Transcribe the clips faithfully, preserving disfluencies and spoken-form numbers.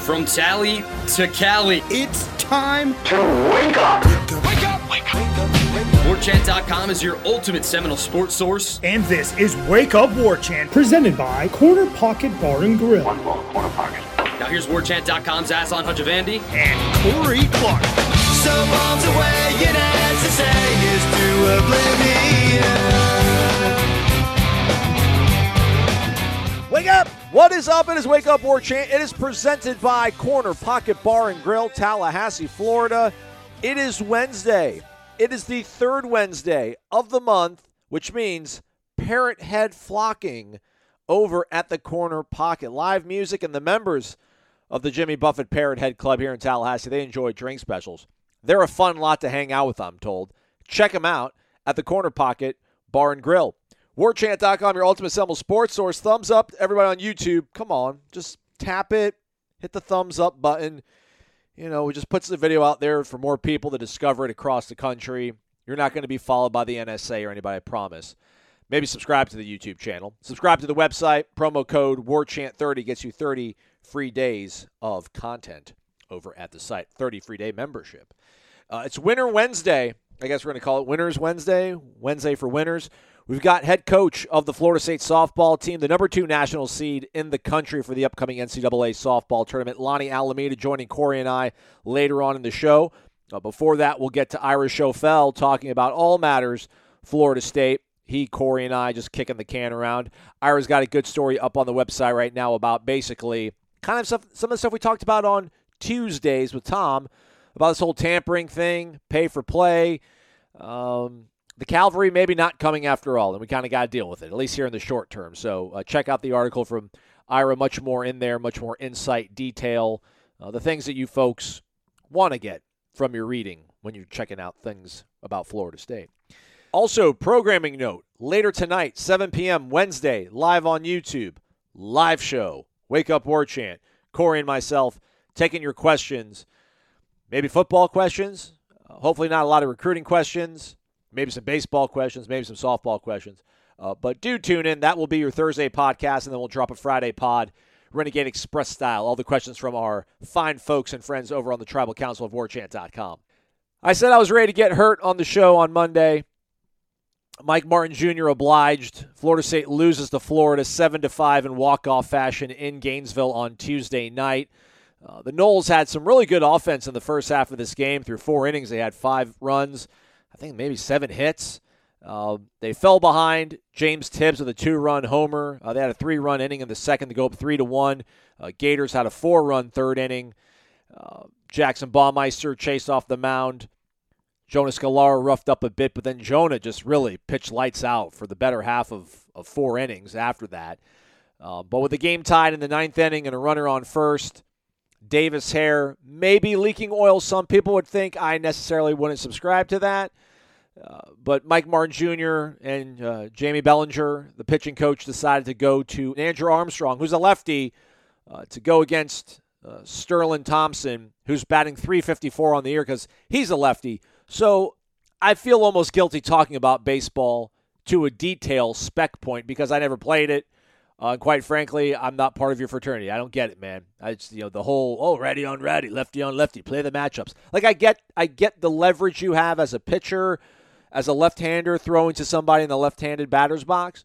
From Tally to Cali, It's time to wake up. wake up, wake up. War Chant dot com is your ultimate Seminole sports source. And this is Wake Up War Chant, presented by Corner Pocket Bar and Grill. One more corner pocket. Now here's War Chant dot com's Aslan Hajavandi. And Corey Clark. So bombs away, you know to say is to oblivion. Wake up! What is up? It is Wake Up War Chant. It is presented by Corner Pocket Bar and Grill, Tallahassee, Florida. It is Wednesday. It is the third Wednesday of the month, which means parrot head flocking over at the Corner Pocket. Live music, and the members of the Jimmy Buffett Parrot Head Club here in Tallahassee, they enjoy drink specials. They're a fun lot to hang out with, I'm told. Check them out at the Corner Pocket Bar and Grill. War Chant dot com, your ultimate Seminole sports source. Thumbs up, everybody on YouTube. Come on, just tap it, hit the thumbs up button. You know, it just puts the video out there for more people to discover it across the country. You're not going to be followed by the N S A or anybody, I promise. Maybe subscribe to the YouTube channel. Subscribe to the website. Promo code War Chant thirty gets you thirty free days of content over at the site. thirty free day membership. Uh, it's Winter Wednesday. I guess we're going to call it Winners Wednesday. Wednesday for winners. We've got head coach of the Florida State softball team, the number two national seed in the country for the upcoming N C double A softball tournament, Lonnie Alameda, joining Corey and I later on in the show. Uh, before that, we'll get to Ira Schofel talking about all matters Florida State. He, Corey, and I just kicking the can around. Ira's got a good story up on the website right now about basically kind of stuff, some of the stuff we talked about on Tuesdays with Tom about this whole tampering thing, pay for play. Um... The Cavalry maybe not coming after all, and we kind of got to deal with it, at least here in the short term. So uh, check out the article from Ira, much more in there, much more insight, detail, uh, the things that you folks want to get from your reading when you're checking out things about Florida State. Also, programming note, later tonight, seven p.m. Wednesday, live on YouTube, live show, Wake Up War Chant, Corey and myself taking your questions, maybe football questions, uh, hopefully not a lot of recruiting questions, maybe some baseball questions, maybe some softball questions. Uh, but do tune in. That will be your Thursday podcast, and then we'll drop a Friday pod, Renegade Express style. All the questions from our fine folks and friends over on the Tribal Council of War Chant dot com. I said I was ready to get hurt on the show on Monday. Mike Martin Junior obliged. Florida State loses to Florida seven to five in walk-off fashion in Gainesville on Tuesday night. Uh, the Noles had some really good offense in the first half of this game. Through four innings, they had five runs. I think maybe seven hits. Uh, they fell behind. James Tibbs with a two-run homer. Uh, they had a three-run inning in the second to go up three to one. Uh, Gators had a four-run third inning. Uh, Jackson Baumeister chased off the mound. Jonah Scalara roughed up a bit, but then Jonah just really pitched lights out for the better half of, of four innings after that. Uh, but with the game tied in the ninth inning and a runner on first, Davis Hare maybe leaking oil. Some people would think. I necessarily wouldn't subscribe to that. Uh, but Mike Martin Junior and uh, Jamie Bellinger, the pitching coach, decided to go to Andrew Armstrong, who's a lefty, uh, to go against uh, Sterling Thompson, who's batting three fifty-four on the year because he's a lefty. So I feel almost guilty talking about baseball to a detail spec point because I never played it. Uh, and quite frankly, I'm not part of your fraternity. I don't get it, man. I just, you know, the whole, oh, ready on ready, lefty on lefty, play the matchups. Like, I get I get the leverage you have as a pitcher, as a left-hander throwing to somebody in the left-handed batter's box.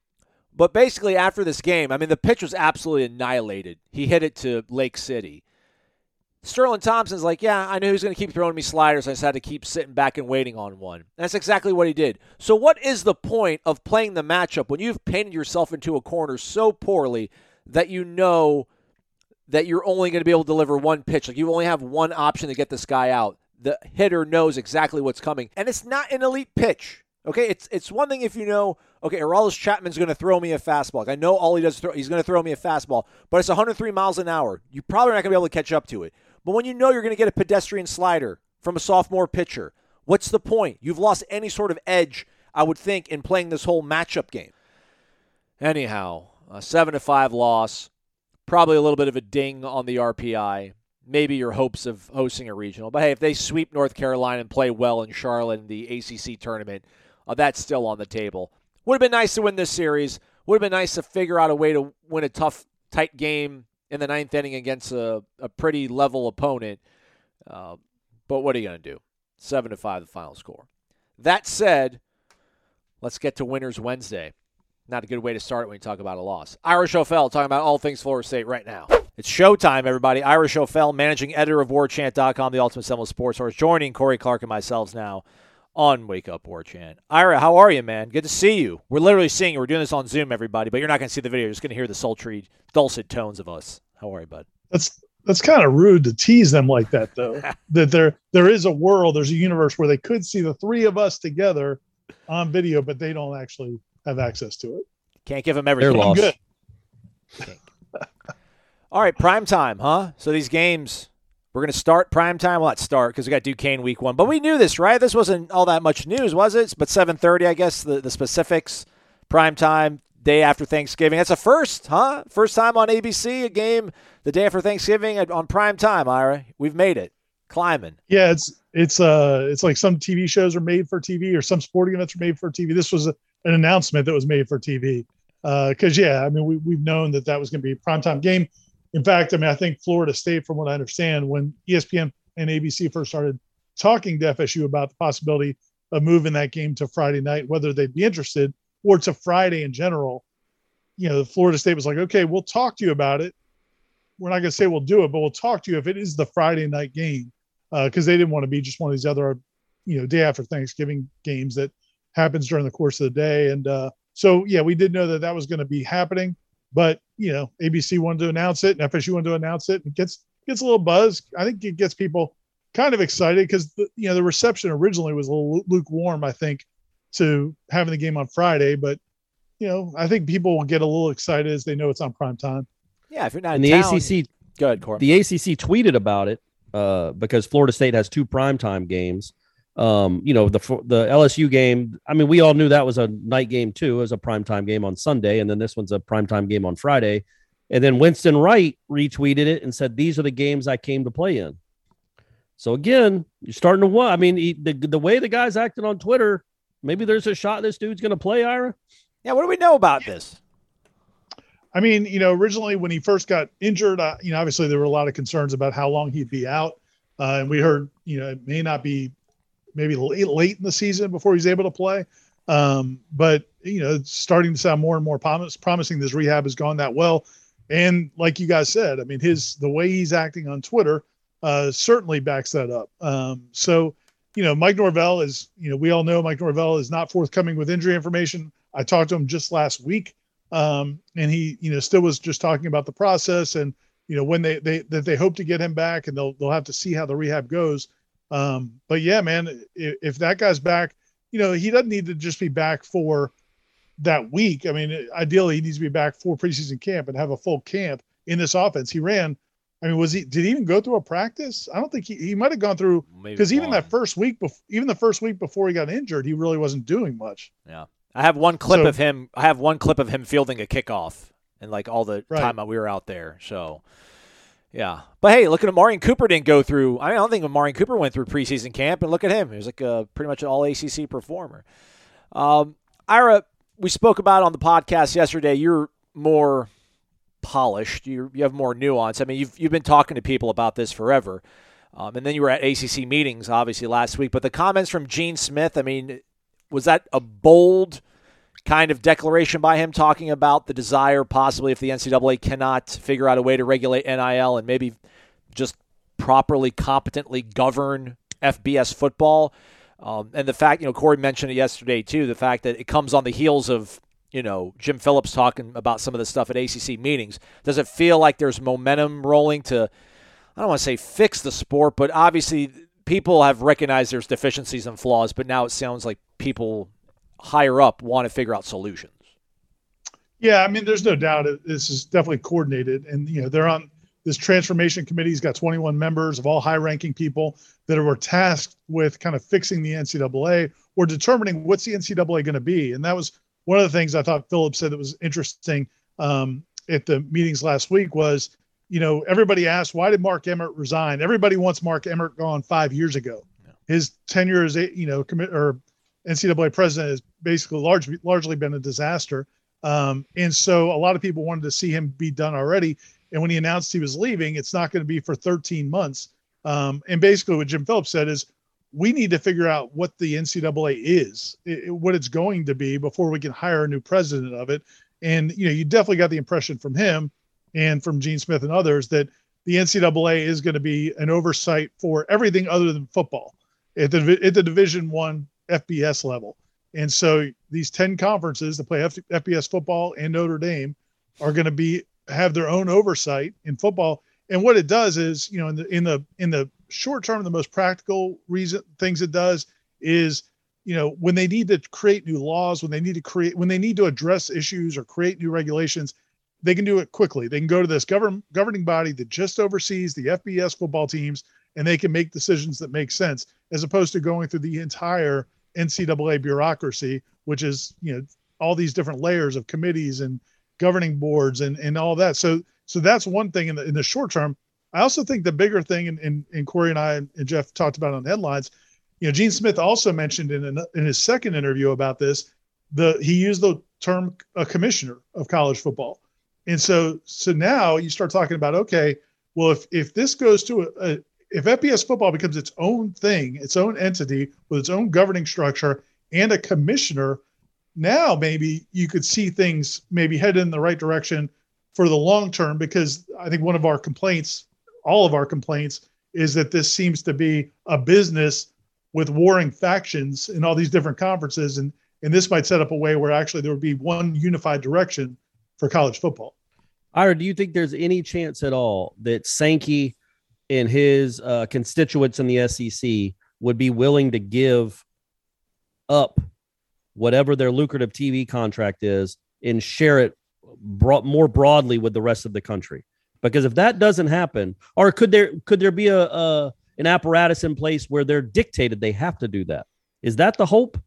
But basically, after this game, I mean, the pitch was absolutely annihilated. He hit it to Lake City. Sterling Thompson's like, yeah, I knew he was going to keep throwing me sliders. I just had to keep sitting back and waiting on one. And that's exactly what he did. So what is the point of playing the matchup when you've painted yourself into a corner so poorly that you know that you're only going to be able to deliver one pitch? Like, you only have one option to get this guy out. The hitter knows exactly what's coming. And it's not an elite pitch. Okay, it's it's one thing if you know, okay, Aroldis Chapman's going to throw me a fastball. Like, I know all he does is throw, he's going to throw me a fastball, but it's one hundred three miles an hour. You're probably not going to be able to catch up to it. But when you know you're going to get a pedestrian slider from a sophomore pitcher, what's the point? You've lost any sort of edge, I would think, in playing this whole matchup game. Anyhow, a seven to five loss, probably a little bit of a ding on the R P I. Maybe your hopes of hosting a regional. But, hey, if they sweep North Carolina and play well in Charlotte in the A C C tournament, uh, that's still on the table. Would have been nice to win this series. Would have been nice to figure out a way to win a tough, tight game in the ninth inning against a, a pretty level opponent. Uh, but what are you going to do? Seven to five, the final score. That said, let's get to Winners Wednesday. Not a good way to start when you talk about a loss. Ira Schoffel talking about all things Florida State right now. It's showtime, everybody. Ira Schoffel, managing editor of war chant dot com, the Ultimate Seminole Sports Source, joining Corey Clark and myself now on Wake Up War Chant. Ira, how are you, man? Good to see you. We're literally seeing you. We're doing this on Zoom, everybody, but you're not going to see the video. You're just going to hear the sultry, dulcet tones of us. How are you, bud? That's that's kind of rude to tease them like that, though. that there there is a world, there's a universe where they could see the three of us together on video, but they don't actually have access to it. Can't give them everything. They're lost. Good. All right, prime time, huh? So these games, we're going to start prime time. Well, not start because we got Duquesne week one. But we knew this, right? This wasn't all that much news, was it? But seven thirty, I guess, the, the specifics. Prime time, day after Thanksgiving. That's a first, huh? First time on A B C, a game the day after Thanksgiving on prime time, Ira. We've made it. Climbing. Yeah, it's it's uh it's like some T V shows are made for T V or some sporting events are made for T V. This was a, an announcement that was made for T V. Because, uh, yeah, I mean, we, we've known that that was going to be a primetime game. In fact, I mean, I think Florida State, from what I understand, when E S P N and A B C first started talking to F S U about the possibility of moving that game to Friday night, whether they'd be interested or to Friday in general, you know, Florida State was like, okay, we'll talk to you about it. We're not going to say we'll do it, but we'll talk to you if it is the Friday night game, because uh, they didn't want to be just one of these other, you know, day after Thanksgiving games that happens during the course of the day. And uh, so, yeah, we did know that that was going to be happening. But, you know, A B C wanted to announce it and F S U wanted to announce it. It gets gets a little buzz. I think it gets people kind of excited because, you know, the reception originally was a little lukewarm, I think, to having the game on Friday. But, you know, I think people will get a little excited as they know it's on prime time. Yeah, if you're not and in the town, A C C, go ahead, Corey. The A C C tweeted about it uh, because Florida State has two primetime games. Um, you know, the the L S U game, I mean, we all knew that was a night game too, as a primetime game on Sunday, and then this one's a primetime game on Friday. And then Winston Wright retweeted it and said, these are the games I came to play in. So again, you're starting to what? I mean, he, the, the way the guy's acting on Twitter, maybe there's a shot this dude's going to play, Ira. Yeah, what do we know about this? I mean, you know, originally when he first got injured, uh, you know, obviously there were a lot of concerns about how long he'd be out. Uh, and we heard, you know, it may not be maybe late, late in the season before he's able to play. Um, but, you know, it's starting to sound more and more promise, promising this rehab has gone that well. And like you guys said, I mean, his the way he's acting on Twitter uh, certainly backs that up. Um, so, you know, Mike Norvell is, you know, we all know Mike Norvell is not forthcoming with injury information. I talked to him just last week, um, and he, you know, still was just talking about the process and, you know, when they, they that they hope to get him back, and they'll they'll have to see how the rehab goes. Um, but yeah, man, if, if that guy's back, you know, he doesn't need to just be back for that week. I mean, ideally he needs to be back for preseason camp and have a full camp in this offense. He ran, I mean, was he, did he even go through a practice? I don't think he, he might've gone through, because even that first week, before, even the first week before he got injured, he really wasn't doing much. Yeah. I have one clip So- of him. I have one clip of him fielding a kickoff and like all the Right. time that we were out there. So, yeah. But hey, look at Amarian Cooper didn't go through. I, mean, I don't think Amarian Cooper went through preseason camp, and look at him. He was like a pretty much an all A C C performer. Um, Ira, we spoke about on the podcast yesterday. You're more polished. You you have more nuance. I mean, you've you've been talking to people about this forever, um, and then you were at A C C meetings obviously last week. But the comments from Gene Smith, I mean, was that a bold kind of declaration by him talking about the desire possibly if the N C double A cannot figure out a way to regulate N I L and maybe just properly, competently govern F B S football? Um, and the fact, you know, Corey mentioned it yesterday too, the fact that it comes on the heels of, you know, Jim Phillips talking about some of the stuff at A C C meetings. Does it feel like there's momentum rolling to, I don't want to say fix the sport, but obviously people have recognized there's deficiencies and flaws, but now it sounds like people higher up want to figure out solutions. Yeah, I mean, there's no doubt it, this is definitely coordinated. And, you know, they're on this transformation committee. He's got twenty-one members of all high-ranking people that were tasked with kind of fixing the N C double A or determining what's the N C double A going to be. And that was one of the things I thought Phillips said that was interesting um, at the meetings last week was, you know, everybody asked, why did Mark Emmert resign? Everybody wants Mark Emmert gone five years ago. Yeah. His tenure as, a, you know, commit or N C double A president has basically largely, largely been a disaster. Um, and so a lot of people wanted to see him be done already. And when he announced he was leaving, it's not going to be for thirteen months. Um, and basically what Jim Phillips said is, we need to figure out what the N C double A is, it, what it's going to be before we can hire a new president of it. And, you know, you definitely got the impression from him and from Gene Smith and others that the N C double A is going to be an oversight for everything other than football at the, at the Division One F B S level. And so these ten conferences that play F- FBS football and Notre Dame are going to be, have their own oversight in football. And what it does is, you know, in the, in the, in the short term, the most practical reason things it does is, you know, when they need to create new laws, when they need to create, when they need to address issues or create new regulations, they can do it quickly. They can go to this govern, governing body that just oversees the F B S football teams, and they can make decisions that make sense, as opposed to going through the entire N C double A bureaucracy, which is, you know, all these different layers of committees and governing boards and, and all that. So, so that's one thing in the, in the short term. I also think the bigger thing, and, and, and Corey and I and Jeff talked about on headlines, you know, Gene Smith also mentioned in an, in his second interview about this, the he used the term a commissioner of college football. And so, so now you start talking about, okay, well, if, if this goes to a, a if F B S football becomes its own thing, its own entity with its own governing structure and a commissioner, now maybe you could see things maybe head in the right direction for the long term, because I think one of our complaints, all of our complaints, is that this seems to be a business with warring factions in all these different conferences. And, and this might set up a way where actually there would be one unified direction for college football. Ira, do you think there's any chance at all that Sankey and his uh, constituents in the S E C would be willing to give up whatever their lucrative T V contract is and share it bro- more broadly with the rest of the country? Because if that doesn't happen, or could there could there be a, a an apparatus in place where they're dictated they have to do that? Is that the hope?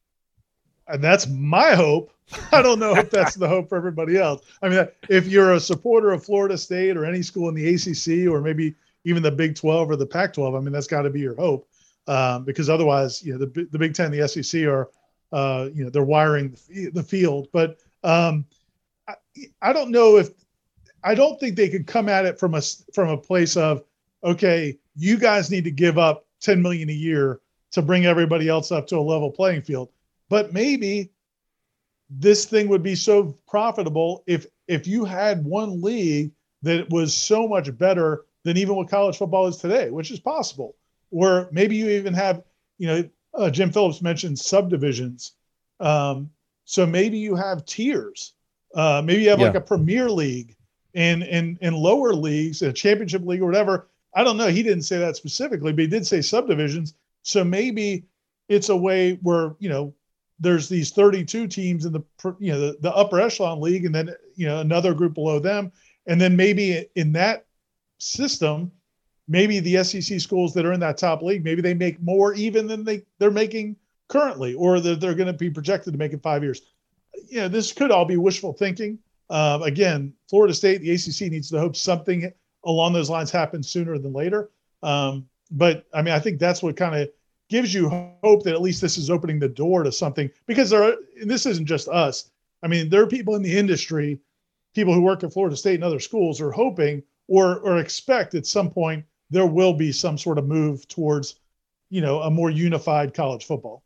And that's my hope. I don't know if that's the hope for everybody else. I mean, if you're a supporter of Florida State or any school in the A C C or maybe even the Big twelve or the Pac twelve, I mean, that's got to be your hope, um, because otherwise, you know, the the Big Ten and the S E C are, uh, you know, they're wiring the field. But um, I, I don't know if I don't think they could come at it from a from a place of, okay, you guys need to give up ten million dollars a year to bring everybody else up to a level playing field. But maybe this thing would be so profitable if if you had one league that was so much better than even what college football is today, which is possible. Or maybe you even have, you know, uh, Jim Phillips mentioned subdivisions. Um, so maybe you have tiers. Uh, maybe you have yeah. like a Premier League and and and lower leagues, a championship league or whatever. I don't know. He didn't say that specifically, but he did say subdivisions. So maybe it's a way where, you know, there's these thirty-two teams in the, you know, the, the upper echelon league, and then, you know, another group below them. And then maybe in that system, maybe the S E C schools that are in that top league, maybe they make more even than they, they're making currently, or that they're going to be projected to make in five years. You know, this could all be wishful thinking. Um, again, Florida State, the A C C needs to hope something along those lines happens sooner than later. Um, but I mean, I think that's what kind of gives you hope that at least this is opening the door to something, because there are, and this isn't just us. I mean, there are people in the industry, people who work at Florida State and other schools are hoping or, or expect at some point there will be some sort of move towards, you know, a more unified college football.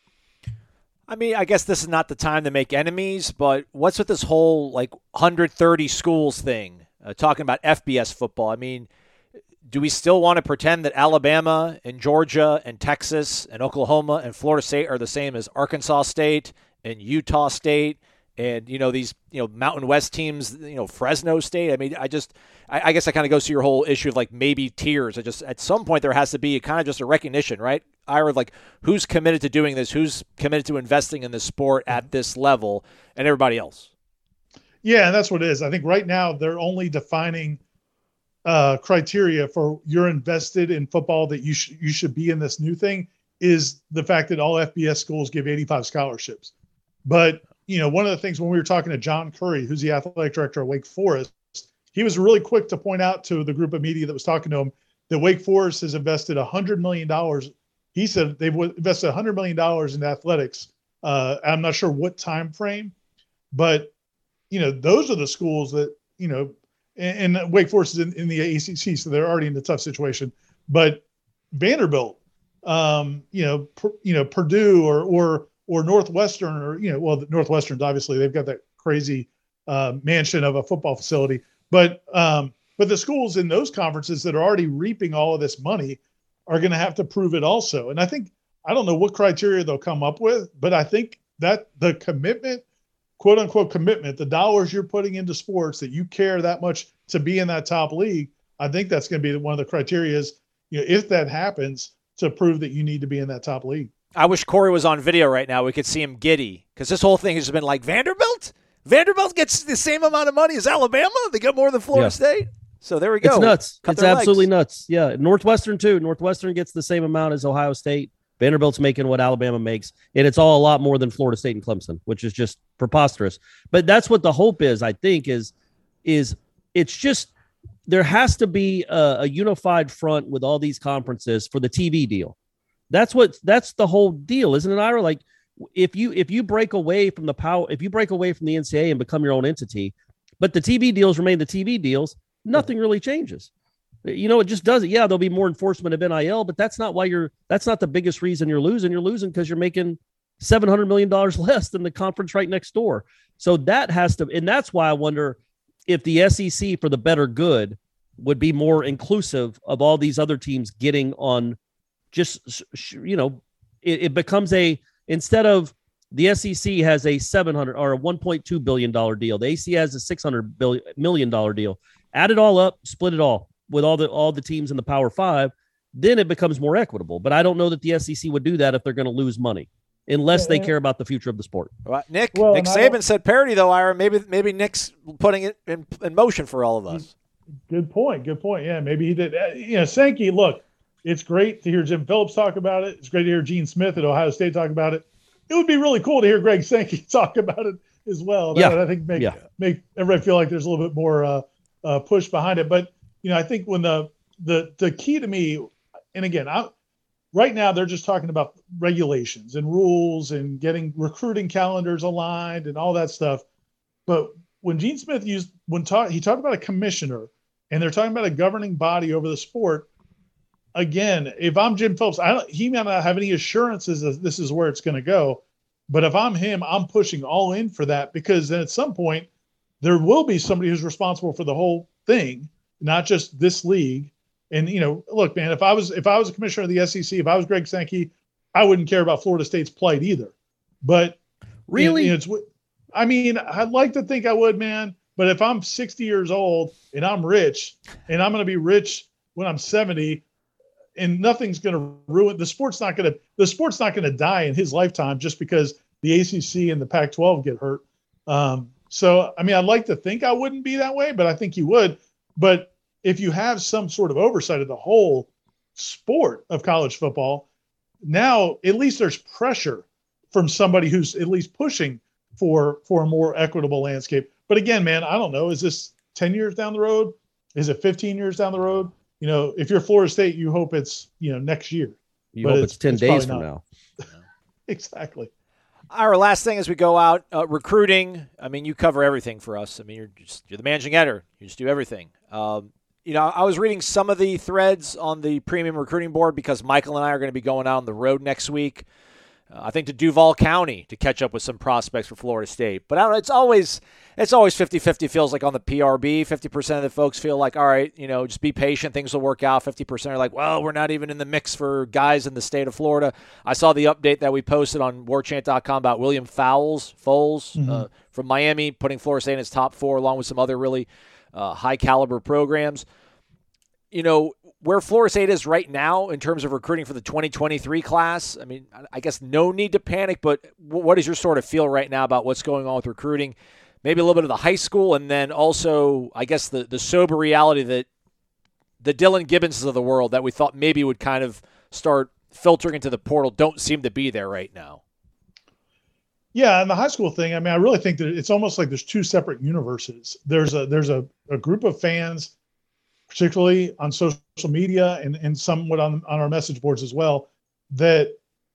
I mean, I guess this is not the time to make enemies, but what's with this whole like one hundred thirty schools thing, uh, talking about F B S football? I mean, do we still want to pretend that Alabama and Georgia and Texas and Oklahoma and Florida State are the same as Arkansas State and Utah State and, you know, these, you know, Mountain West teams, you know, Fresno State? I mean, I just, I, I guess that kind of goes to your whole issue of like maybe tiers. I just, at some point there has to be kind of just a recognition, right? Ira, like who's committed to doing this? Who's committed to investing in this sport at this level, and everybody else? Yeah, and that's what it is. I think right now they're only defining uh, criteria for you're invested in football, that you should you should be in this new thing, is the fact that all F B S schools give eighty-five scholarships. But, you know, one of the things when we were talking to John Curry, who's the athletic director of Wake Forest, he was really quick to point out to the group of media that was talking to him that Wake Forest has invested one hundred million dollars. He said they've invested one hundred million dollars in athletics. Uh, I'm not sure what time frame, but, you know, those are the schools that, you know, and, and Wake Forest is in, in the A C C, so they're already in a tough situation. But Vanderbilt, um, you know, per, you know, Purdue or or or Northwestern, or you know, well, the Northwestern's obviously they've got that crazy uh, mansion of a football facility, but um, but the schools in those conferences that are already reaping all of this money are going to have to prove it also. And I think I don't know what criteria they'll come up with, but I think that the commitment, quote unquote commitment, the dollars you're putting into sports, that you care that much to be in that top league, I think that's going to be one of the criteria is, you know, if that happens, to prove that you need to be in that top league. I wish Corey was on video right now. We could see him giddy, because this whole thing has been like, Vanderbilt? Vanderbilt gets the same amount of money as Alabama? They get more than Florida yeah. State? So there we go. It's nuts. Cut it's absolutely legs. nuts. Yeah. Northwestern, too. Northwestern gets the same amount as Ohio State. Vanderbilt's making what Alabama makes, and it's all a lot more than Florida State and Clemson, which is just preposterous. But that's what the hope is, I think, is, is it's just there has to be a, a unified front with all these conferences for the T V deal. That's what that's the whole deal, isn't it, Ira? Like if you if you break away from the power, if you break away from the N C double A and become your own entity, but the T V deals remain the T V deals, nothing really changes. You know, it just doesn't. Yeah, there'll be more enforcement of N I L, but that's not why you're that's not the biggest reason you're losing. You're losing because you're making seven hundred million dollars less than the conference right next door. So that has to, and that's why I wonder if the S E C, for the better good, would be more inclusive of all these other teams getting on. Just, you know, it, it becomes a, instead of the S E C has a seven hundred or a one point two billion dollars deal, the A C C has a six hundred million dollars deal. Add it all up, split it all with all the all the teams in the Power Five, then it becomes more equitable. But I don't know that the S E C would do that if they're going to lose money, unless they care about the future of the sport. Well, Nick, well, Nick Saban said parity, though, Ira. Maybe maybe Nick's putting it in, in motion for all of us. Good point. Good point. Yeah, maybe he did. You know, Sankey, look, it's great to hear Jim Phillips talk about it. It's great to hear Gene Smith at Ohio State talk about it. It would be really cool to hear Greg Sankey talk about it as well. That yeah. would, I think, make yeah. make everybody feel like there's a little bit more uh, uh, push behind it. But you know, I think when the the the key to me, and again, I, right now they're just talking about regulations and rules and getting recruiting calendars aligned and all that stuff. But when Gene Smith used when talk, he talked about a commissioner, and they're talking about a governing body over the sport. Again, if I'm Jim Phillips, I don't, he may not have any assurances that this is where it's going to go. But if I'm him, I'm pushing all in for that, because then at some point there will be somebody who's responsible for the whole thing, not just this league. And, you know, look, man, if I was if I was a commissioner of the S E C, if I was Greg Sankey, I wouldn't care about Florida State's plight either. But really, you know, it's, I mean, I'd like to think I would, man. But if I'm sixty years old and I'm rich, and I'm going to be rich when I'm seventy, and nothing's going to ruin the sport's not going to the sport's not going to die in his lifetime just because the A C C and the Pac twelve get hurt. Um, so, I mean, I'd like to think I wouldn't be that way, but I think you would. But if you have some sort of oversight of the whole sport of college football, now at least there's pressure from somebody who's at least pushing for for a more equitable landscape. But again, man, I don't know. Is this ten years down the road? Is it fifteen years down the road? You know, if you're Florida State, you hope it's, you know, next year. You but hope it's, it's ten it's days from now. Exactly. Our last thing as we go out, uh, recruiting. I mean, you cover everything for us. I mean, you're just you're the managing editor. You just do everything. Um, you know, I was reading some of the threads on the premium recruiting board because Michael and I are going to be going out on the road next week. Uh, I think to Duval County to catch up with some prospects for Florida State. But I don't know, it's always it's always fifty-fifty feels like on the P R B. fifty percent of the folks feel like, all right, you know, just be patient, things will work out. fifty percent are like, well, we're not even in the mix for guys in the state of Florida. I saw the update that we posted on war chant dot com about William Fowles, Foles mm-hmm. uh, from Miami, putting Florida State in his top four along with some other really uh, high-caliber programs. You know, where Florida State is right now in terms of recruiting for the twenty twenty-three class, I mean, I guess no need to panic, but what is your sort of feel right now about what's going on with recruiting? Maybe a little bit of the high school, and then also, I guess, the, the sober reality that the Dylan Gibbonses of the world that we thought maybe would kind of start filtering into the portal don't seem to be there right now. Yeah, and the high school thing, I mean, I really think that it's almost like there's two separate universes. There's a there's a, a group of fans, particularly on social media and, and somewhat on, on our message boards as well, that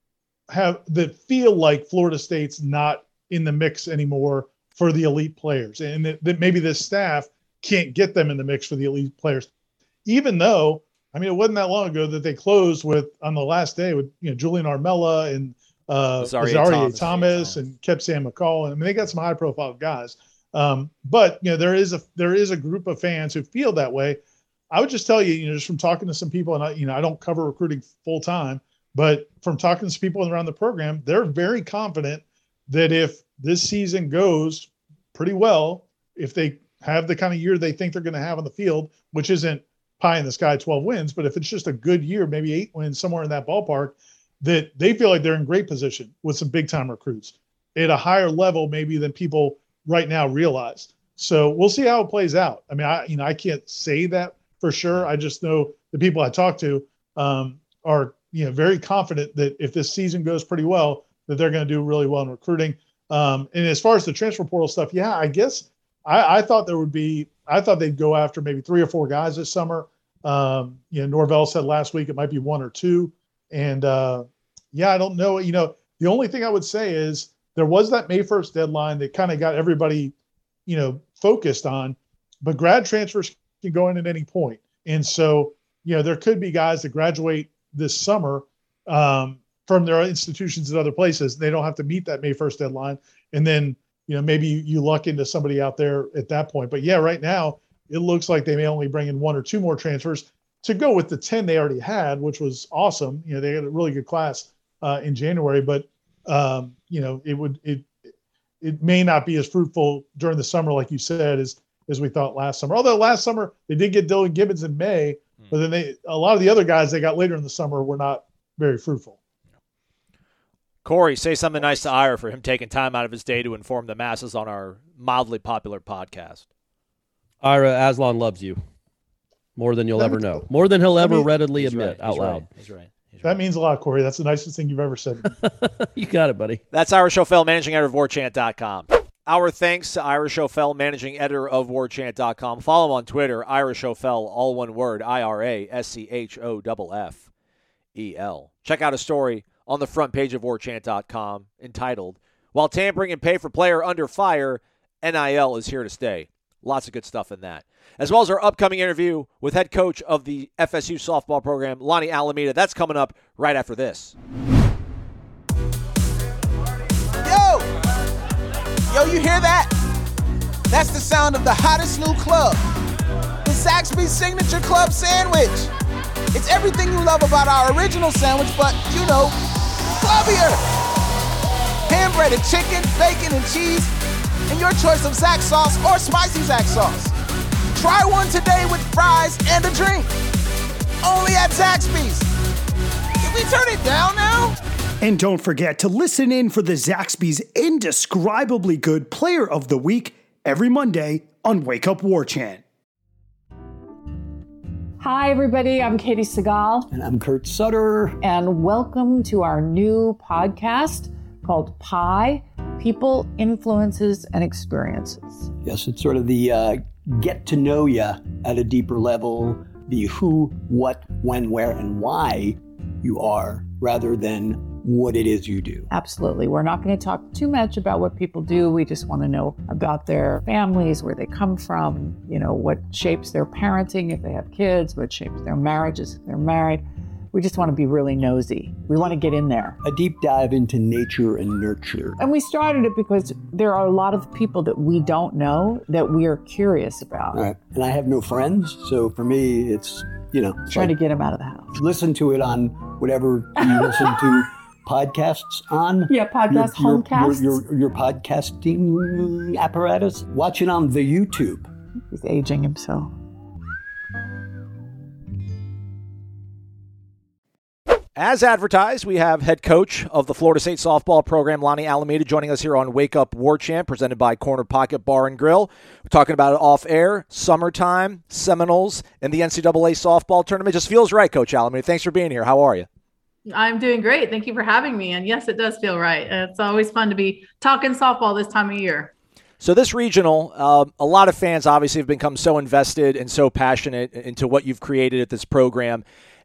have that feel like Florida State's not in the mix anymore for the elite players, and that, that maybe this staff can't get them in the mix for the elite players. Even though, I mean, it wasn't that long ago that they closed with on the last day with you know Julian Armella and uh, Azarie Thomas, Thomas and Kepsam McCall. I mean, they got some high profile guys. Um, but you know, there is a there is a group of fans who feel that way. I would just tell you, you know, just from talking to some people, and I, you know, I don't cover recruiting full time, but from talking to some people around the program, they're very confident that if this season goes pretty well, if they have the kind of year they think they're going to have on the field, which isn't pie in the sky twelve wins, but if it's just a good year, maybe eight wins, somewhere in that ballpark, that they feel like they're in great position with some big time recruits at a higher level maybe than people right now realize. So we'll see how it plays out. I mean, I you know I can't say that for sure. I just know the people I talk to um, are you know very confident that if this season goes pretty well, that they're going to do really well in recruiting. Um, and as far as the transfer portal stuff, yeah, I guess I, I thought there would be. I thought they'd go after maybe three or four guys this summer. Um, you know, Norvell said last week it might be one or two. And uh, yeah, I don't know. You know, the only thing I would say is there was that May first deadline that kind of got everybody, you know, focused on. But grad transfers can go in at any point. And so, you know, there could be guys that graduate this summer um, from their institutions at other places. They don't have to meet that May first deadline. And then, you know, maybe you luck into somebody out there at that point. But yeah, right now it looks like they may only bring in one or two more transfers to go with the ten they already had, which was awesome. You know, they had a really good class uh, in January, but um, you know, it would, it, it may not be as fruitful during the summer, like you said, as, as we thought last summer. Although last summer they did get Dylan Gibbons in May, hmm. but then they, a lot of the other guys they got later in the summer were not very fruitful. Corey, say something nice to Ira for him taking time out of his day to inform the masses on our mildly popular podcast. Ira, Aslan loves you more than you'll ever know, more than he'll ever readily admit out loud. He's right. He's right. That means a lot, Corey. That's the nicest thing you've ever said. You got it, buddy. That's Ira Schoffel, managing editor of war chant dot com. Our thanks to Ira Schoffel, managing editor of war chant dot com. Follow him on Twitter, Ira Schoffel, all one word, I R A S C H O F F E L. Check out a story on the front page of war chant dot com entitled, "While Tampering and Pay for Player Under Fire, N I L is Here to Stay." Lots of good stuff in that. As well as our upcoming interview with head coach of the F S U softball program, Lonnie Alameda. That's coming up right after this. Yo! Yo, you hear that? That's the sound of the hottest new club. The Zaxby's Signature Club Sandwich. It's everything you love about our original sandwich, but, you know, clubbier. Hand-breaded chicken, bacon, and cheese, and your choice of Zax sauce or spicy Zax sauce. Try one today with fries and a drink. Only at Zaxby's. Can we turn it down now? And don't forget to listen in for the Zaxby's indescribably good Player of the Week every Monday on Wake Up War Chant. Hi, everybody. I'm Katie Segal. And I'm Kurt Sutter. And welcome to our new podcast called Pi, People, Influences, and Experiences. Yes, it's sort of the uh, get to know you at a deeper level, the who, what, when, where, and why you are, rather than what it is you do. Absolutely. We're not going to talk too much about what people do. We just want to know about their families, where they come from, you know, what shapes their parenting if they have kids, what shapes their marriages if they're married. We just want to be really nosy. We want to get in there. A deep dive into nature and nurture. And we started it because there are a lot of people that we don't know that we are curious about. All right. And I have no friends, so for me, it's, you know. Trying like, to get them out of the house. Listen to it on whatever you listen to podcasts on. Yeah, podcast, your, homecasts. Your, your, your podcasting apparatus. Watch it on the YouTube. He's aging himself. As advertised, we have head coach of the Florida State softball program, Lonnie Alameda, joining us here on Wake Up War Chant, presented by Corner Pocket Bar and Grill. We're talking about it off air, summertime, Seminoles, and the N C double A softball tournament. Just feels right, Coach Alameda. Thanks for being here. How are you? I'm doing great. Thank you for having me. And yes, it does feel right. It's always fun to be talking softball this time of year. So this regional, uh, a lot of fans obviously have become so invested and so passionate into what you've created at this program.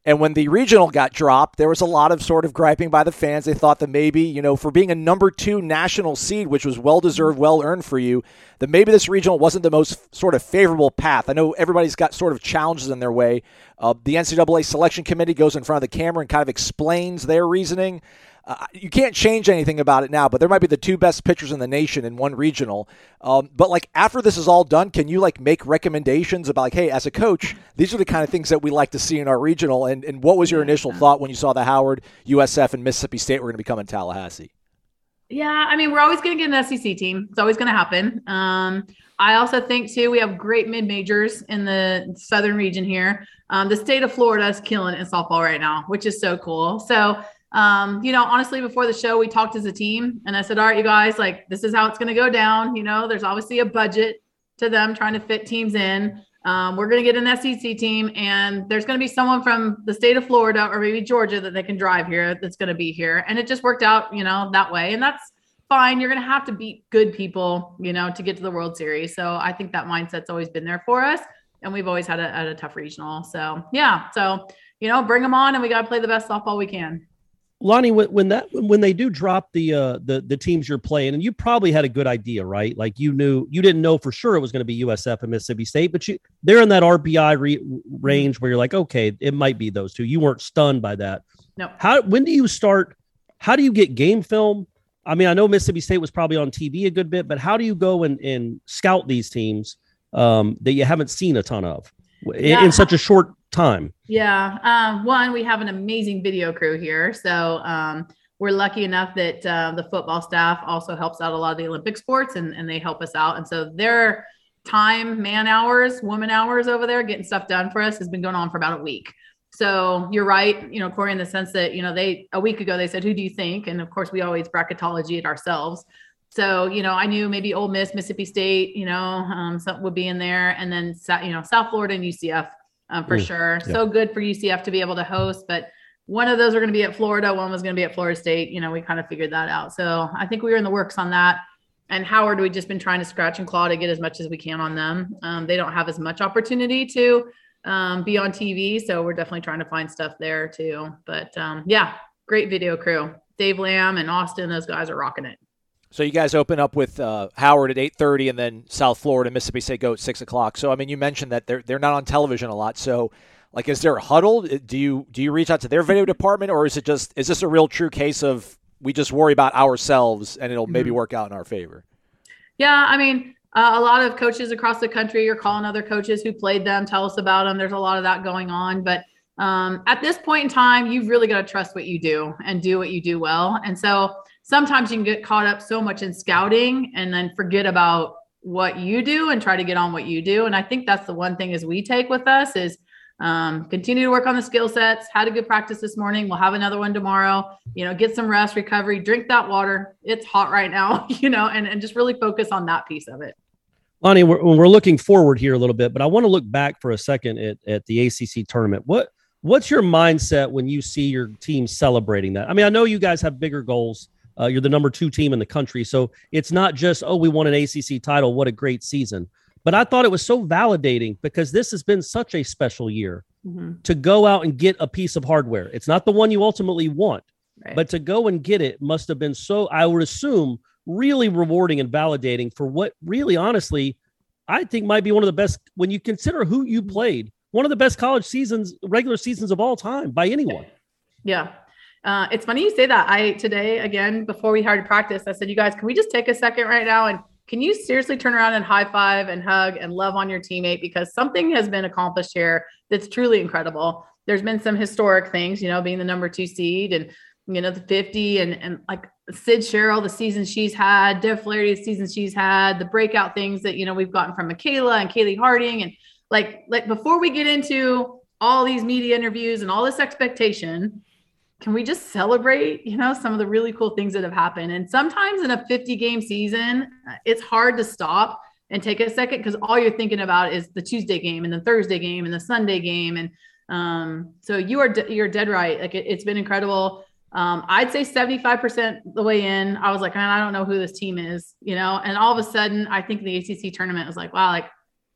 And when the regional got dropped, there was a lot of sort of griping by the fans. They thought that maybe, you know, for being a number two national seed, which was well-deserved, well-earned for you, that maybe this regional wasn't the most sort of favorable path. I know everybody's got sort of challenges in their way. Uh, the N C double A selection committee goes in front of the camera and kind of explains their reasoning. Uh, you can't change anything about it now, but there might be the two best pitchers in the nation in one regional. Um, but like after this is all done, can you like make recommendations about like, hey, as a coach, these are the kind of things that we like to see in our regional? And, and what was your initial thought when you saw the Howard, U S F, and Mississippi State were going to become in Tallahassee? Yeah, I mean, we're always going to get an S E C team. It's always going to happen. Um, I also think, too, we have great mid-majors in the southern region here. Um, the state of Florida is killing it in softball right now, which is so cool. So, um, you know, honestly, before the show, we talked as a team, and I said, all right, you guys, like, this is how it's going to go down. You know, there's obviously a budget to them trying to fit teams in. Um, we're going to get an S E C team, and there's going to be someone from the state of Florida or maybe Georgia that they can drive here that's going to be here. And it just worked out, you know, that way. And that's fine. You're going to have to beat good people, you know, to get to the World Series. So I think that mindset's always been there for us. And we've always had a, had a tough regional. So, yeah. So, you know, bring them on, and we got to play the best softball we can. Lonnie, when, when that when they do drop the uh, the the teams you're playing, and you probably had a good idea, right? Like you knew you didn't know for sure it was going to be U S F and Mississippi State, but you they're in that R P I re- range where you're like, okay, it might be those two. You weren't stunned by that. No. How when do you start? How do you get game film? I mean, I know Mississippi State was probably on T V a good bit, but how do you go and, and scout these teams um, that you haven't seen a ton of in, yeah. in such a short time? Yeah. Um, one, we have an amazing video crew here. So um, we're lucky enough that uh, the football staff also helps out a lot of the Olympic sports, and, and they help us out. And so their time, man hours, woman hours over there getting stuff done for us has been going on for about a week. So you're right, you know, Corey, in the sense that, you know, they, a week ago, they said, who do you think? And of course we always bracketology it ourselves. So, you know, I knew maybe Ole Miss, Mississippi State, you know, um, something would be in there, and then, you know, South Florida and U C F um, for mm, sure. Yeah. So good for U C F to be able to host, but one of those are going to be at Florida. One was going to be at Florida State. You know, we kind of figured that out. So I think we were in the works on that. And Howard, we've just been trying to scratch and claw to get as much as we can on them. Um, they don't have as much opportunity to um, be on T V. So we're definitely trying to find stuff there too. But um, yeah, great video crew. Dave Lamb and Austin, those guys are rocking it. So you guys open up with uh, Howard at eight thirty, and then South Florida, Mississippi State go at six o'clock. So, I mean, you mentioned that they're they're not on television a lot. So, like, is there a huddle? Do you do you reach out to their video department, or is it just is this a real true case of we just worry about ourselves and it'll mm-hmm. maybe work out in our favor? Yeah, I mean, uh, a lot of coaches across the country are calling other coaches who played them, tell us about them. There's a lot of that going on. But um, at this point in time, you've really got to trust what you do and do what you do well. And so sometimes you can get caught up so much in scouting and then forget about what you do and try to get on what you do. And I think that's the one thing is we take with us is um, continue to work on the skill sets. Had a good practice this morning. We'll have another one tomorrow, you know, get some rest, recovery, drink that water. It's hot right now, you know, and, and just really focus on that piece of it. Lonnie, we're, we're looking forward here a little bit, but I want to look back for a second at, at the A C C tournament. What What's your mindset when you see your team celebrating that? I mean, I know you guys have bigger goals. Uh, you're the number two team in the country. So it's not just, oh, we won an A C C title. What a great season. But I thought it was so validating because this has been such a special year mm-hmm. to go out and get a piece of hardware. It's not the one you ultimately want, right. but to go and get it must have been so, I would assume, really rewarding and validating for what really, honestly, I think might be one of the best, when you consider who you played, one of the best college seasons, regular seasons of all time by anyone. Yeah. Uh, it's funny you say that. I today, again, before we started practice, I said, you guys, can we just take a second right now? And can you seriously turn around and high five and hug and love on your teammate? Because something has been accomplished here that's truly incredible. There's been some historic things, you know, being the number two seed and, you know, the fifty and, and like Sid Sherrill, the season she's had, Dev Flaherty, the season she's had, the breakout things that, you know, we've gotten from Michaela and Kaylee Harding. And like, like before we get into all these media interviews and all this expectation, can we just celebrate, you know, some of the really cool things that have happened? And sometimes in a fifty game season, it's hard to stop and take a second because all you're thinking about is the Tuesday game and the Thursday game and the Sunday game. And um, so you are, de- you're dead right. Like it, it's been incredible. Um, I'd say seventy-five percent the way in, I was like, man, I don't know who this team is, you know? And all of a sudden I think the A C C tournament was like, wow, like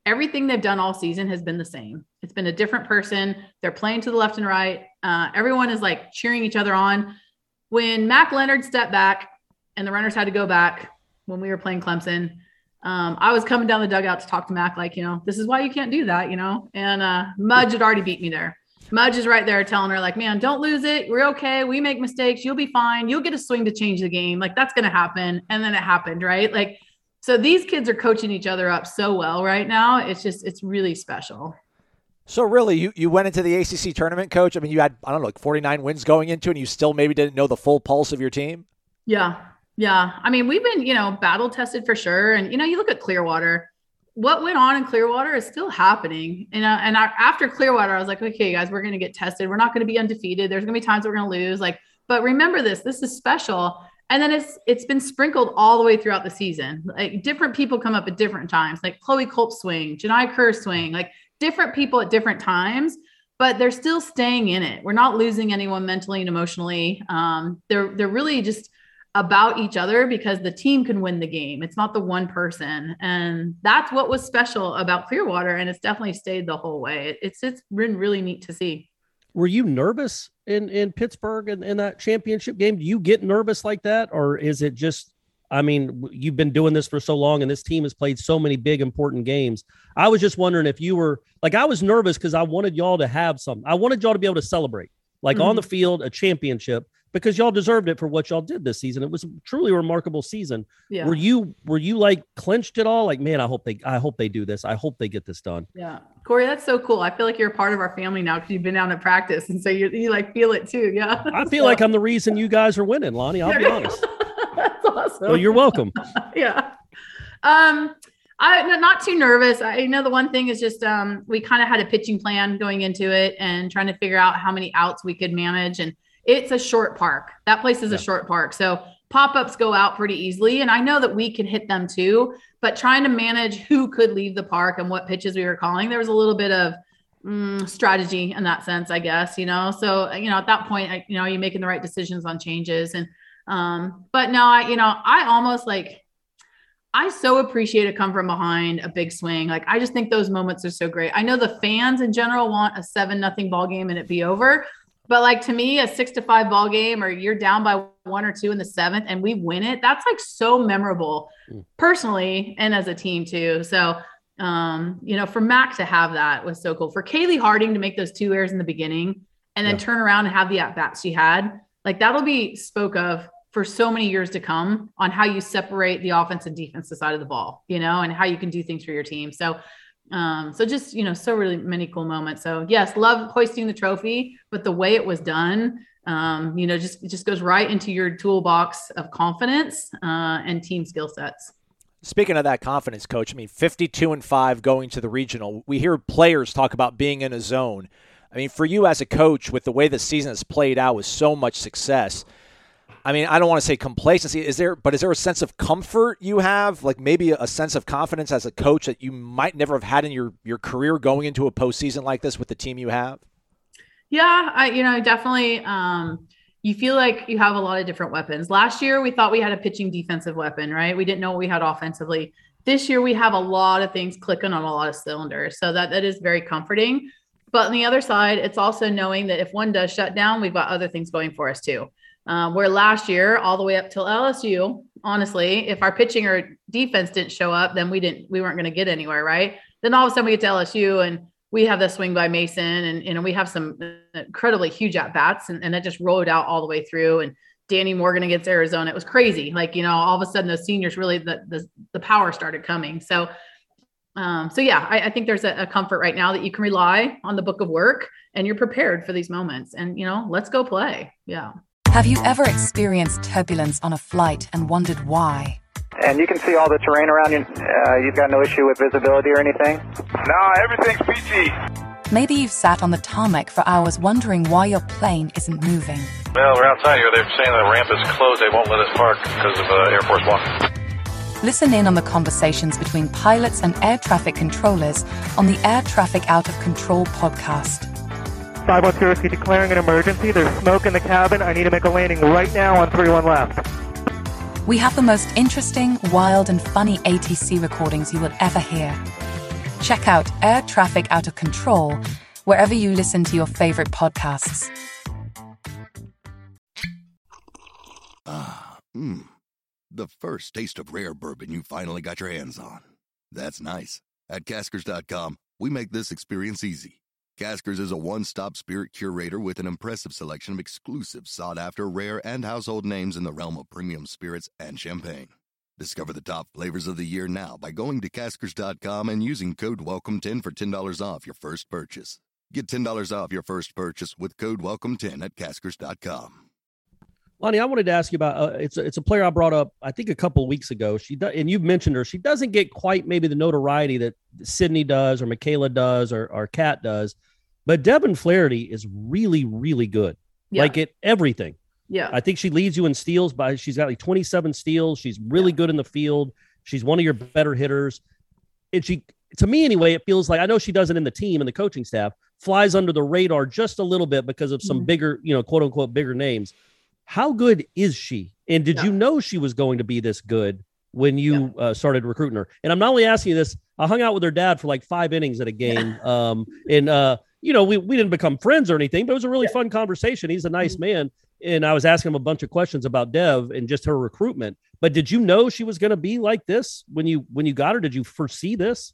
everything they've done all season has been the same. It's been a different person. They're playing to the left and right. Uh, everyone is like cheering each other on. When Mac Leonard stepped back and the runners had to go back when we were playing Clemson, um, I was coming down the dugout to talk to Mac, like, you know, this is why you can't do that, you know? And uh, Mudge had already beat me there. Mudge is right there telling her, like, man, don't lose it. We're okay. We make mistakes. You'll be fine. You'll get a swing to change the game. Like, that's going to happen. And then it happened, right? Like, so these kids are coaching each other up so well right now. It's just, it's really special. So really, you, you went into the A C C tournament, Coach. I mean, you had, I don't know, like forty-nine wins going into it, and you still maybe didn't know the full pulse of your team? Yeah. Yeah. I mean, we've been, you know, battle tested for sure. And, you know, you look at Clearwater, what went on in Clearwater is still happening. And, uh, and I, after Clearwater, I was like, okay, guys, we're going to get tested. We're not going to be undefeated. There's going to be times we're going to lose. Like, but remember this, this is special. And then it's, it's been sprinkled all the way throughout the season. Like different people come up at different times, like Chloe Culp swing, Janai Kerr swing, like different people at different times, but they're still staying in it. We're not losing anyone mentally and emotionally. Um, they're, they're really just about each other because the team can win the game. It's not the one person. And that's what was special about Clearwater. And it's definitely stayed the whole way. It's, it's been really neat to see. Were you nervous in, in Pittsburgh in, in that championship game? Do you get nervous like that? Or is it just, I mean, you've been doing this for so long and this team has played so many big, important games. I was just wondering if you were like, I was nervous because I wanted y'all to have something. I wanted y'all to be able to celebrate, like mm-hmm. on the field, a championship, because y'all deserved it for what y'all did this season. It was a truly remarkable season. Yeah. Were you, were you like clenched at all? Like, man, I hope they, I hope they do this. I hope they get this done. Yeah. Corey, that's so cool. I feel like you're a part of our family now because you've been down to practice. And so you, you like feel it too. Yeah. I feel so. like I'm the reason you guys are winning, Lonnie. I'll be honest. That's awesome. Well, you're welcome. Yeah. Um, I not too nervous. I know the one thing is just, um, we kind of had a pitching plan going into it and trying to figure out how many outs we could manage. And it's a short park. That place is yeah. a short park. So pop-ups go out pretty easily. And I know that we can hit them too, but trying to manage who could leave the park and what pitches we were calling, there was a little bit of mm, strategy in that sense, I guess, you know? So, you know, at that point, I, you know, you're making the right decisions on changes. And, um, but no, I, you know, I almost like, I so appreciate a come from behind, a big swing. Like, I just think those moments are so great. I know the fans in general want a seven, nothing ball game and it be over. But like, to me, a six to five ball game, or you're down by one or two in the seventh and we win it, that's like so memorable personally and as a team too. So, um, you know, for Mac to have that was so cool. For Kaylee Harding to make those two errors in the beginning and then yeah. turn around and have the at-bats she had, like that'll be spoke of for so many years to come on how you separate the offense and defensive side of the ball, you know, and how you can do things for your team. So, Um, so just, you know, so really many cool moments. So yes, love hoisting the trophy, but the way it was done, um, you know, just, it just goes right into your toolbox of confidence, uh, and team skill sets. Speaking of that confidence, Coach, I mean, fifty-two and five going to the regional, we hear players talk about being in a zone. I mean, for you as a coach, with the way the season has played out with so much success, I mean, I don't want to say complacency, is there, but is there a sense of comfort you have, like maybe a sense of confidence as a coach that you might never have had in your, your career going into a postseason like this with the team you have? Yeah, I, you know, definitely. Um, you feel like you have a lot of different weapons. Last year, we thought we had a pitching defensive weapon, right? We didn't know what we had offensively. This year, we have a lot of things clicking on a lot of cylinders. So that, that is very comforting. But on the other side, it's also knowing that if one does shut down, we've got other things going for us too. Um, where last year, all the way up till L S U, honestly, if our pitching or defense didn't show up, then we didn't, we weren't going to get anywhere. Right. Then all of a sudden we get to L S U and we have the swing by Mason and, you know, we have some incredibly huge at bats and, and it just rolled out all the way through. And Danny Morgan against Arizona, it was crazy. Like, you know, all of a sudden those seniors really, the, the, the power started coming. So, um, so yeah, I, I think there's a, a comfort right now that you can rely on the book of work and you're prepared for these moments and, you know, let's go play. Yeah. Have you ever experienced turbulence on a flight and wondered why? And you can see all the terrain around you. Uh, you've got no issue with visibility or anything? No, everything's peachy. Maybe you've sat on the tarmac for hours wondering why your plane isn't moving. Well, we're outside here. They're saying the ramp is closed. They won't let us park because of uh, Air Force One. Listen in on the conversations between pilots and air traffic controllers on the Air Traffic Out of Control podcast. five one zero, declaring an emergency. There's smoke in the cabin. I need to make a landing right now on three one left. We have the most interesting, wild, and funny A T C recordings you will ever hear. Check out Air Traffic Out of Control wherever you listen to your favorite podcasts. Ah, mmm. The first taste of rare bourbon you finally got your hands on. That's nice. At Caskers dot com, we make this experience easy. Caskers is a one-stop spirit curator with an impressive selection of exclusive, sought-after, rare, and household names in the realm of premium spirits and champagne. Discover the top flavors of the year now by going to Caskers dot com and using code welcome ten for ten dollars off your first purchase. Get ten dollars off your first purchase with code welcome ten at Caskers dot com. Lonnie, I wanted to ask you about, uh, it's, a, it's a player I brought up, I think, a couple of weeks ago. She does, and you've mentioned her. She doesn't get quite maybe the notoriety that Sydney does or Michaela does or, or Kat does, but Devin Flaherty is really, really good. Yeah. Like at everything. Yeah. I think she leads you in steals by, she's got like twenty-seven steals. She's really yeah. good in the field. She's one of your better hitters. And she, to me anyway, it feels like, I know she does it in the team and the coaching staff, flies under the radar just a little bit because of some mm-hmm. bigger, you know, quote unquote, bigger names. How good is she? And did yeah. you know she was going to be this good when you yeah. uh, started recruiting her? And I'm not only asking you this, I hung out with her dad for like five innings at a game. um, and, uh, you know, we, we didn't become friends or anything, but it was a really yeah. fun conversation. He's a nice mm-hmm. man. And I was asking him a bunch of questions about Dev and just her recruitment. But did you know she was going to be like this when you when you got her? Did you foresee this?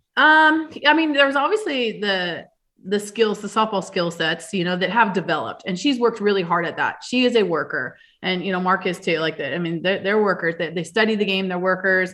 Um, I mean, there was obviously the the skills, the softball skill sets, you know, that have developed, and she's worked really hard at that. She is a worker, and, you know, Mark is too, like that. I mean, they're, they're workers. They, they study the game. They're workers.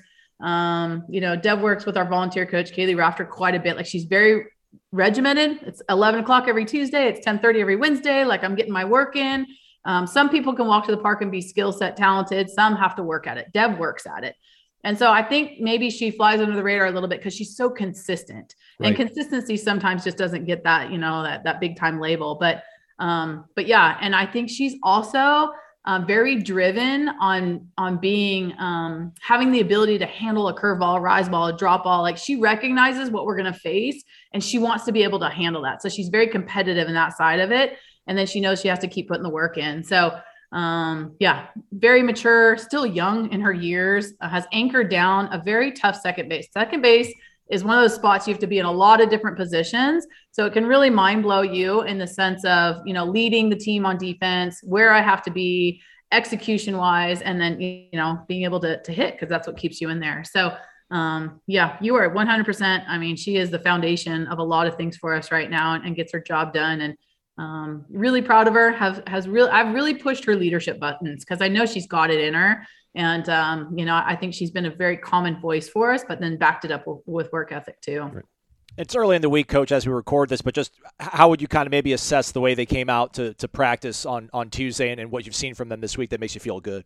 Um, you know, Dev works with our volunteer coach, Kaylee Rafter, quite a bit. Like, she's very regimented. It's eleven o'clock every Tuesday. It's ten thirty every Wednesday. Like, I'm getting my work in. Um, some people can walk to the park and be skill set talented. Some have to work at it. Dev works at it. And so I think maybe she flies under the radar a little bit because she's so consistent, right. And consistency sometimes just doesn't get that, you know, that, that big time label, but, um, but yeah. And I think she's also um, very driven on, on being, um, having the ability to handle a curveball, a rise ball, a drop ball. Like, she recognizes what we're going to face, and she wants to be able to handle that. So she's very competitive in that side of it. And then she knows she has to keep putting the work in. So um, yeah, very mature, still young in her years, uh, has anchored down a very tough second base. Second base is one of those spots you have to be in a lot of different positions. So it can really mind blow you in the sense of, you know, leading the team on defense, where I have to be execution wise, and then, you know, being able to, to hit, because that's what keeps you in there. So um, yeah, you are one hundred percent. I mean, she is the foundation of a lot of things for us right now, and, and gets her job done. And Um, really proud of her. Have has real. I've really pushed her leadership buttons because I know she's got it in her, and um, you know, I think she's been a very common voice for us, but then backed it up w- with work ethic too. Right. It's early in the week, Coach, as we record this, but just how would you kind of maybe assess the way they came out to to practice on on Tuesday, and, and what you've seen from them this week that makes you feel good?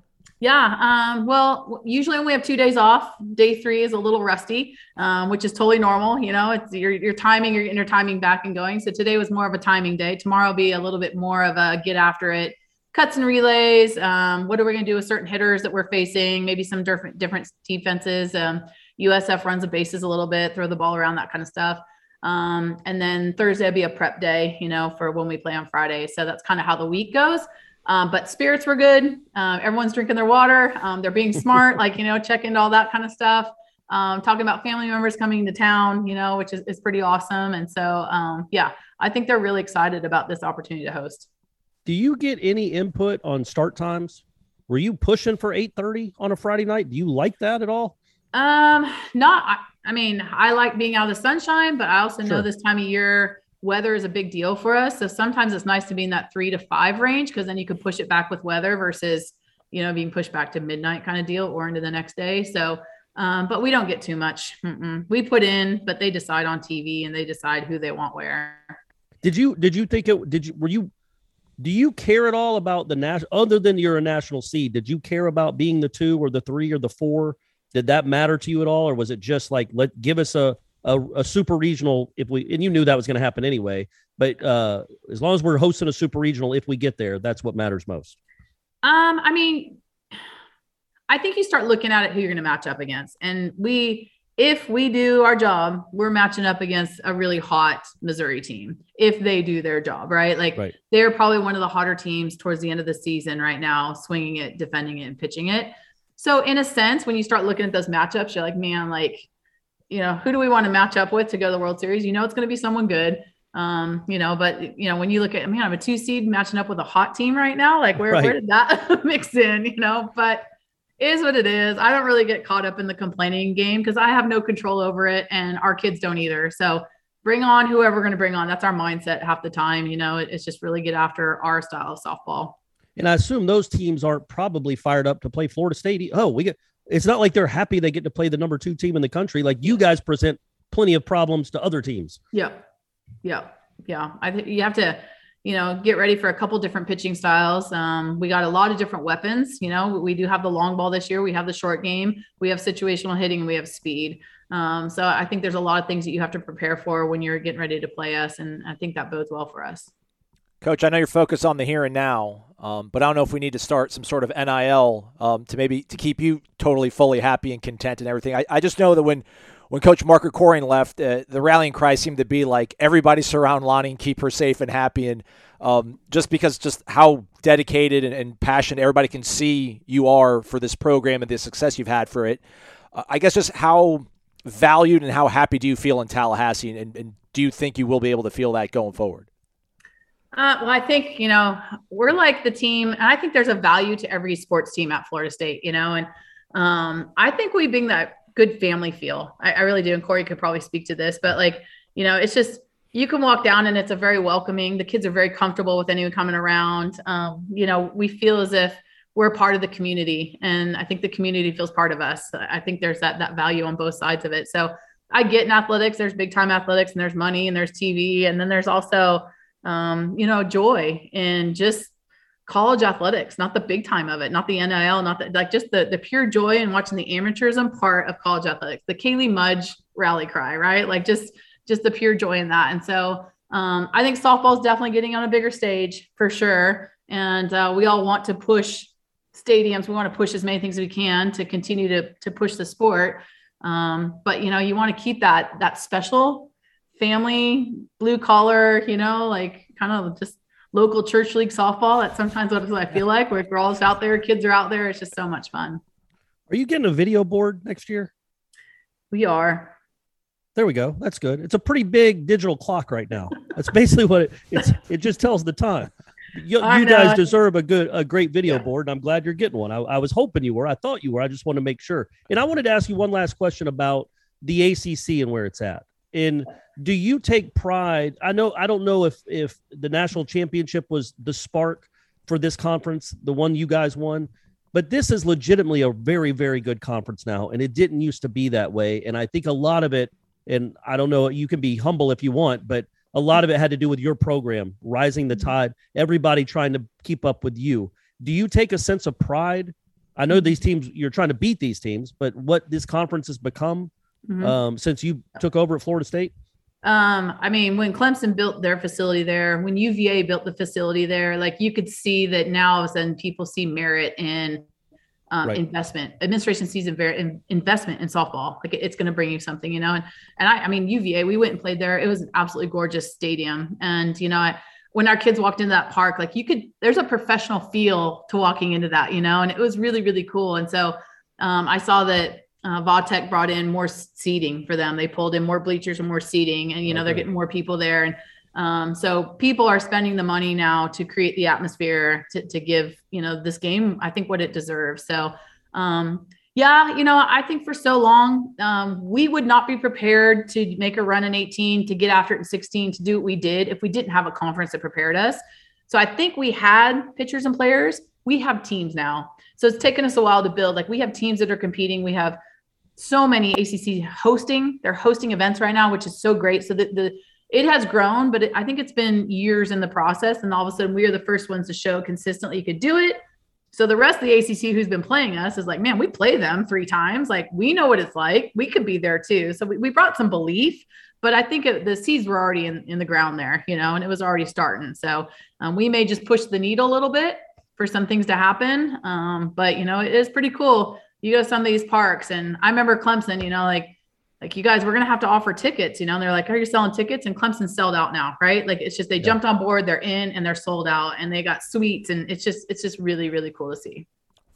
Yeah. Um, well, usually when we have two days off, day three is a little rusty, um, which is totally normal. You know, it's your, your timing, your inner timing back and going. So today was more of a timing day. Tomorrow will be a little bit more of a get after it, cuts and relays. Um, what are we going to do with certain hitters that we're facing? Maybe some different, different defenses. Um, U S F runs the bases a little bit, throw the ball around, that kind of stuff. Um, and then Thursday will be a prep day, you know, for when we play on Friday. So that's kind of how the week goes. Um, but spirits were good. Um, everyone's drinking their water. Um, they're being smart, like, you know, checking all that kind of stuff. Um, talking about family members coming to town, you know, which is, is pretty awesome. And so, um, yeah, I think they're really excited about this opportunity to host. Do you get any input on start times? Were you pushing for eight thirty on a Friday night? Do you like that at all? Um, not, I, I mean, I like being out of the sunshine, but I also Sure. know this time of year, weather is a big deal for us. So sometimes it's nice to be in that three to five range, because then you could push it back with weather versus, you know, being pushed back to midnight kind of deal or into the next day. So, um, but we don't get too much. Mm-mm. We put in, but they decide on T V, and they decide who they want where. Did you, did you think it, did you, were you, do you care at all about the national, other than you're a national seed, did you care about being the two or the three or the four? Did that matter to you at all? Or was it just like, let, give us a, A, a super regional if we, and you knew that was going to happen anyway, but uh, as long as we're hosting a super regional, if we get there, that's what matters most. Um, I mean, I think you start looking at it, who you're going to match up against. And we, if we do our job, we're matching up against a really hot Missouri team. If they do their job, right? Like right. They're probably one of the hotter teams towards the end of the season right now, swinging it, defending it, and pitching it. So in a sense, when you start looking at those matchups, you're like, man, like, you know, who do we want to match up with to go to the World Series? You know, it's going to be someone good. Um, you know, but you know, when you look at, I mean, I'm a two seed matching up with a hot team right now. Like where, Right. where did that mix in, you know, but it is what it is. I don't really get caught up in the complaining game because I have no control over it and our kids don't either. So bring on whoever we're going to bring on. That's our mindset half the time. You know, it, it's just really get after our style of softball. And I assume those teams aren't probably fired up to play Florida State. Oh, we get, it's not like they're happy they get to play the number two team in the country. Like you guys present plenty of problems to other teams. Yeah. Yeah. Yeah. I think you have to, you know, get ready for a couple different pitching styles. Um, we got a lot of different weapons. You know, we do have the long ball this year. We have the short game. We have situational hitting. And we have speed. Um, so I think there's a lot of things that you have to prepare for when you're getting ready to play us. And I think that bodes well for us. Coach, I know you're focused on the here and now, um, but I don't know if we need to start some sort of N I L um, to maybe to keep you totally, fully happy and content and everything. I, I just know that when when Coach Mark Krikorian left, uh, the rallying cry seemed to be like everybody surround Lonnie and keep her safe and happy. And um, just because just how dedicated and, and passionate everybody can see you are for this program and the success you've had for it, uh, I guess just how valued and how happy do you feel in Tallahassee, and, and do you think you will be able to feel that going forward? Uh, well, I think, you know, we're like the team, and I think there's a value to every sports team at Florida State, you know, and um, I think we bring that good family feel. I, I really do. And Corey could probably speak to this, but like, you know, it's just, you can walk down and it's a very welcoming, the kids are very comfortable with anyone coming around. Um, you know, we feel as if we're part of the community, and I think the community feels part of us. I think there's that, that value on both sides of it. So I get in athletics, there's big time athletics and there's money and there's T V. And then there's also, um, you know, joy in just college athletics, not the big time of it, not the N I L, not the, like just the, the pure joy in watching the amateurism part of college athletics, the Kaylee Mudge rally cry, right? Like just, just the pure joy in that. And so um, I think softball is definitely getting on a bigger stage for sure. And uh, we all want to push stadiums. We want to push as many things as we can to continue to, to push the sport. Um, but you know, you want to keep that, that special family, blue collar, you know, like kind of just local church league softball. That's sometimes what I feel like, where we're all just out there, kids are out there. It's just so much fun. Are you getting a video board next year? We are. There we go. That's good. It's a pretty big digital clock right now. That's basically what it, it's. It just tells the time. You, you guys deserve a good, a great video yeah. board, and I'm glad you're getting one. I, I was hoping you were. I thought you were. I just want to make sure. And I wanted to ask you one last question about the A C C and where it's at. And do you take pride? I know, I don't know if, if the national championship was the spark for this conference, the one you guys won, but this is legitimately a very, very good conference now. And it didn't used to be that way. And I think a lot of it, and I don't know, you can be humble if you want, but a lot of it had to do with your program, rising the tide, everybody trying to keep up with you. Do you take a sense of pride? I know these teams, you're trying to beat these teams, but what this conference has become mm-hmm. um, since you took over at Florida State? Um, I mean, when Clemson built their facility there, when U V A built the facility there, like you could see that now all of a sudden people see merit in um, right. investment. Administration sees in, investment in softball. Like it's going to bring you something, you know. And and I, I mean, U V A, we went and played there. It was an absolutely gorgeous stadium. And you know, I, when our kids walked into that park, like you could, there's a professional feel to walking into that, you know. And it was really, really cool. And so um, I saw that. Uh, Vautech brought in more seating for them. They pulled in more bleachers and more seating, and you know okay. they're getting more people there. And um, so people are spending the money now to create the atmosphere to, to give you know this game, I think, what it deserves. So um, yeah, you know, I think for so long um, we would not be prepared to make a run in eighteen, to get after it in sixteen, to do what we did if we didn't have a conference that prepared us. So I think we had pitchers and players. We have teams now. So it's taken us a while to build. Like we have teams that are competing. We have so many A C C hosting, they're hosting events right now, which is so great. So that the, it has grown, but it, I think it's been years in the process. And all of a sudden we are the first ones to show consistently you could do it. So the rest of the A C C who's been playing us is like, man, we play them three times. Like we know what it's like. We could be there too. So we, we brought some belief, but I think it, the seeds were already in, in the ground there, you know, and it was already starting. So um, we may just push the needle a little bit for some things to happen. Um, but you know, it is pretty cool. You go to some of these parks, and I remember Clemson, you know, like, like you guys, we're going to have to offer tickets, you know, and they're like, are you selling tickets? And Clemson's sold out now, right? Like, it's just, they yeah. jumped on board, they're in and they're sold out, and they got suites, and it's just, it's just really, really cool to see.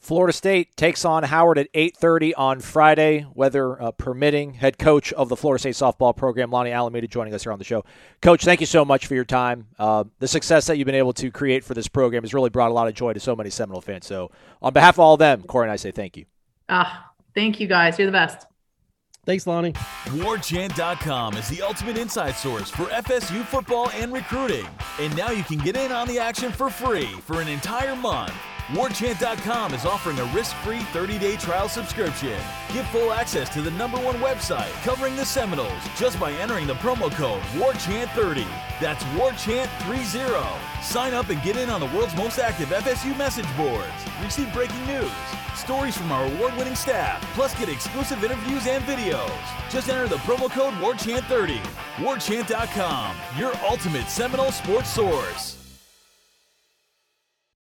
Florida State takes on Howard at eight thirty on Friday, weather uh, permitting. Head coach of the Florida State softball program, Lonnie Alameda, joining us here on the show. Coach, thank you so much for your time. Uh, the success that you've been able to create for this program has really brought a lot of joy to so many Seminole fans. So on behalf of all of them, Corey and I say thank you. Ah, thank you guys. You're the best. Thanks, Lonnie. War Chant dot com is the ultimate inside source for F S U football and recruiting. And now you can get in on the action for free for an entire month. War Chant dot com is offering a risk-free thirty-day trial subscription. Get full access to the number one website covering the Seminoles just by entering the promo code War Chant thirty. That's War Chant thirty. Sign up and get in on the world's most active F S U message boards. Receive breaking news, stories from our award-winning staff, plus get exclusive interviews and videos. Just enter the promo code War Chant thirty. War Chant dot com, your ultimate Seminole sports source.